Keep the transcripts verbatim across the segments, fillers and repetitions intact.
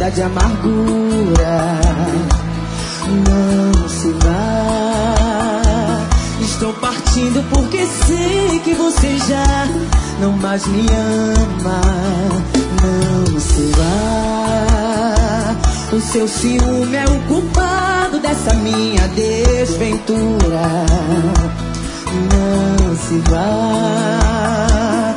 vida de amargura. Não se vá, estou partindo porque sei que você já não mais me ama. Não se vá, o seu ciúme é o culpado dessa minha desventura. Não se vá,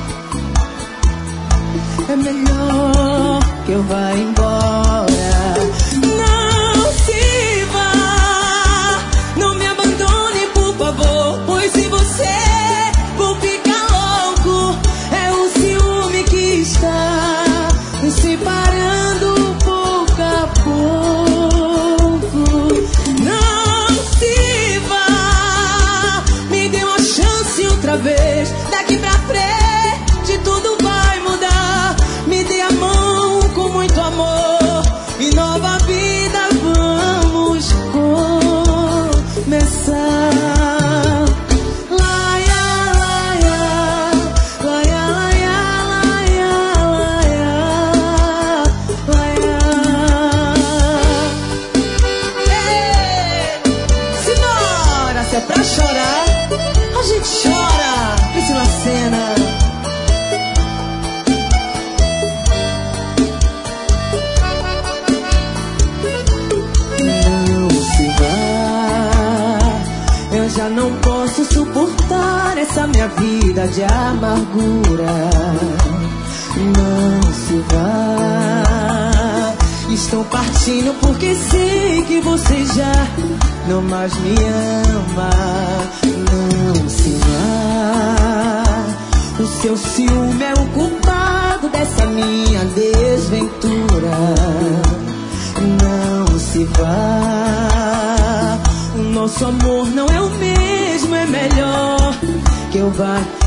é melhor que eu vá embora. Não se vá, não me abandone por favor, pois se você vou ficar louco. É o ciúme que está nos separando pouco a pouco. Não se vá, me dê uma chance outra vez. Daqui pra frente tudo vai mudar. Me dê a mão com muito amor e nova vida vamos começar. Laia, laia, laia, laia, laia, laia, laia. Ei, simbora, se é pra chorar, a gente chora. Priscila Senna. Já não posso suportar essa minha vida de amargura. Não se vá, estou partindo porque sei que você já não mais me ama. Não se vá, o seu ciúme é o culpado dessa minha desventura. Não se vá, o nosso amor não é o mesmo, é melhor que eu vá